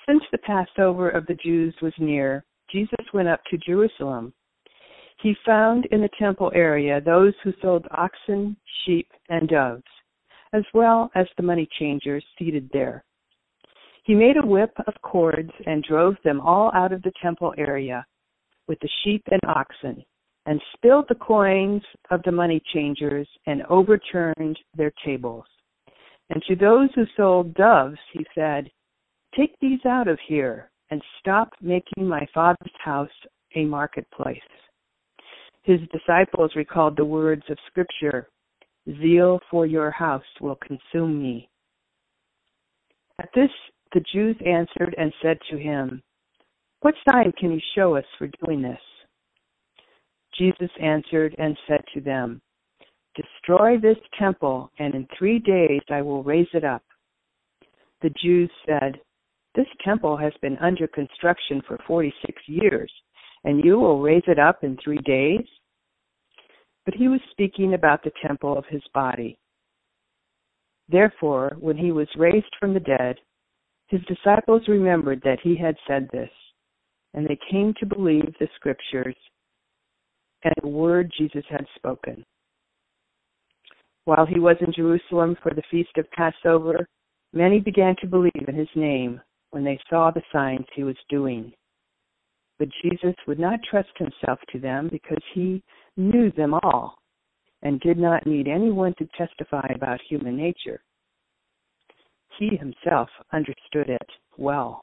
Since the Passover of the Jews was near, Jesus went up to Jerusalem. He found in the temple area those who sold oxen, sheep, and doves, as well as the money changers seated there. He made a whip of cords and drove them all out of the temple area with the sheep and oxen, and spilled the coins of the money changers and overturned their tables. And to those who sold doves, he said, "Take these out of here and stop making my Father's house a marketplace." His disciples recalled the words of Scripture, "Zeal for your house will consume me." At this, the Jews answered and said to him, "What sign can you show us for doing this?" Jesus answered and said to them, "Destroy this temple, and in 3 days I will raise it up." The Jews said, "This temple has been under construction for 46 years, and you will raise it up in 3 days?" But he was speaking about the temple of his body. Therefore, when he was raised from the dead, his disciples remembered that he had said this, and they came to believe the Scriptures and the word Jesus had spoken. While he was in Jerusalem for the feast of Passover, many began to believe in his name when they saw the signs he was doing. But Jesus would not trust himself to them because he knew them all and did not need anyone to testify about human nature. He himself understood it well.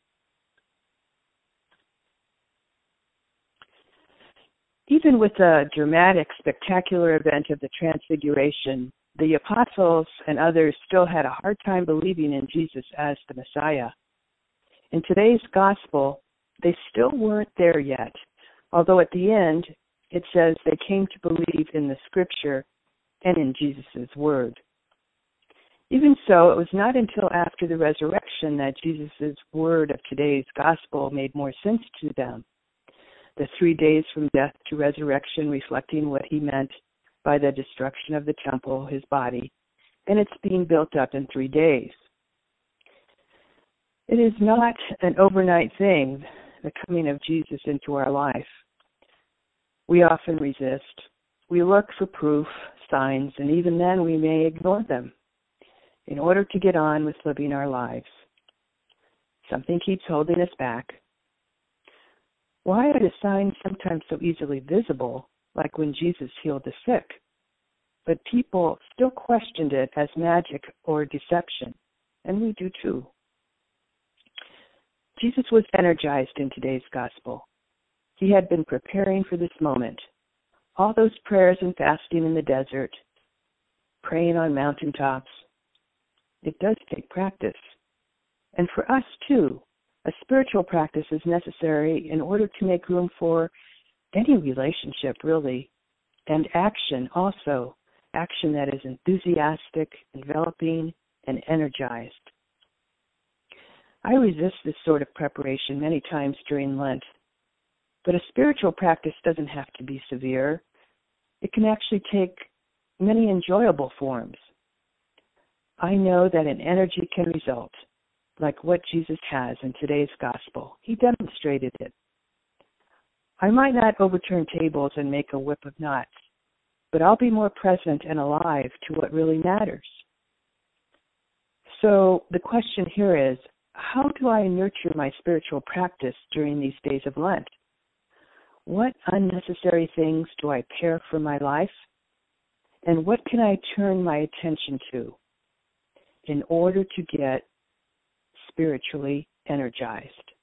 Even with the dramatic, spectacular event of the Transfiguration, the apostles and others still had a hard time believing in Jesus as the Messiah. In today's gospel, they still weren't there yet, although at the end it says they came to believe in the Scripture and in Jesus' word. Even so, it was not until after the resurrection that Jesus' word of today's gospel made more sense to them. The 3 days from death to resurrection reflecting what he meant by the destruction of the temple, his body, and its being built up in 3 days. It is not an overnight thing, the coming of Jesus into our life. We often resist. We look for proof, signs, and even then we may ignore them in order to get on with living our lives. Something keeps holding us back. Why are the signs sometimes so easily visible, like when Jesus healed the sick, but people still questioned it as magic or deception, and we do too? Jesus was energized in today's gospel. He had been preparing for this moment. All those prayers and fasting in the desert, praying on mountaintops. It does take practice. And for us too, a spiritual practice is necessary in order to make room for any relationship, really, and action also, action that is enthusiastic, enveloping, and energized. I resist this sort of preparation many times during Lent, but a spiritual practice doesn't have to be severe. It can actually take many enjoyable forms. I know that an energy can result, like what Jesus has in today's gospel. He demonstrated it. I might not overturn tables and make a whip of knots, but I'll be more present and alive to what really matters. So the question here is, how do I nurture my spiritual practice during these days of Lent? What unnecessary things do I pare from my life? And what can I turn my attention to in order to get spiritually energized?